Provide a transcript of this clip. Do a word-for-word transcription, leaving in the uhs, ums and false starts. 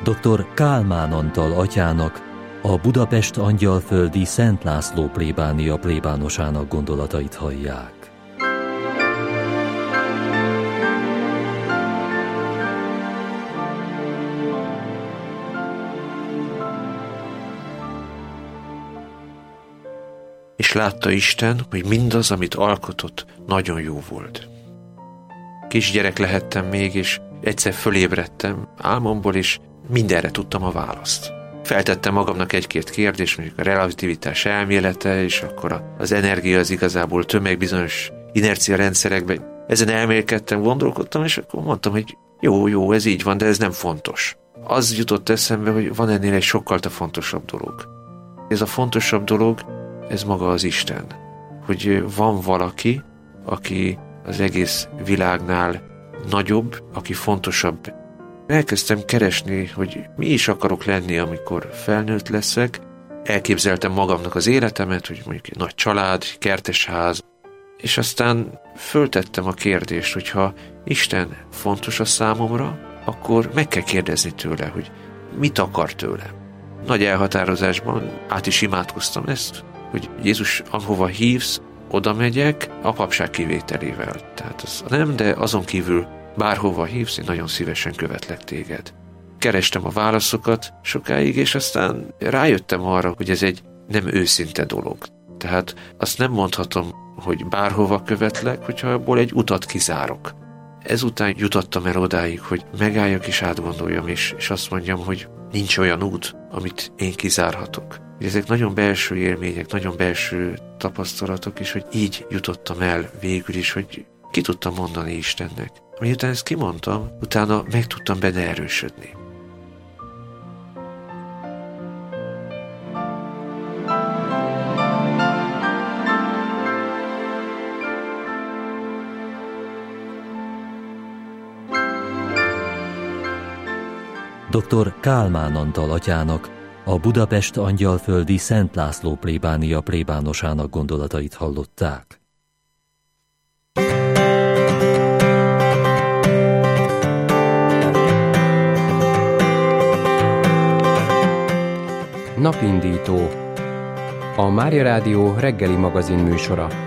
doktor Kálmán Antal atyának, a Budapest Angyalföldi Szent László plébánia plébánosának gondolatait hallják. És látta Isten, hogy mindaz, amit alkotott, nagyon jó volt. Kisgyerek lehettem még, és egyszer fölébredtem álmomból, és mindenre tudtam a választ. Feltettem magamnak egy-két kérdést, mondjuk a relativitás elmélete, és akkor az energia az igazából tömeg bizonyos inercia rendszerekben. Ezen elmélkedtem, gondolkodtam, és akkor mondtam, hogy jó, jó, ez így van, de ez nem fontos. Az jutott eszembe, hogy van ennél egy sokkal fontosabb dolog. Ez a fontosabb dolog, ez maga az Isten. Hogy van valaki, aki az egész világnál nagyobb, aki fontosabb. Elkezdtem keresni, hogy mi is akarok lenni, amikor felnőtt leszek. Elképzeltem magamnak az életemet, hogy mondjuk egy nagy család, kertesház, és aztán föltettem a kérdést, hogyha Isten fontos a számomra, akkor meg kell kérdezni tőle, hogy mit akar tőlem. Nagy elhatározásban át is imádkoztam ezt, hogy Jézus, ahova hívsz, oda megyek a papság kivételével. Tehát az nem, de azon kívül bárhova hívsz, én nagyon szívesen követlek téged. Kerestem a válaszokat sokáig, és aztán rájöttem arra, hogy ez egy nem őszinte dolog. Tehát azt nem mondhatom, hogy bárhova követlek, hogyha abból egy utat kizárok. Ezután jutottam el odáig, hogy megálljak és átgondoljam, és, és azt mondjam, hogy nincs olyan út, amit én kizárhatok. Ezek nagyon belső élmények, nagyon belső tapasztalatok, és hogy így jutottam el végül is, hogy ki tudtam mondani Istennek. Miután ezt kimondtam, utána meg tudtam benne erősödni. doktor Kálmán Antal atyának, a Budapest Angyalföldi Szent László plébánia plébánosának gondolatait hallották. Napindító. A Mária Rádió reggeli magazin műsora.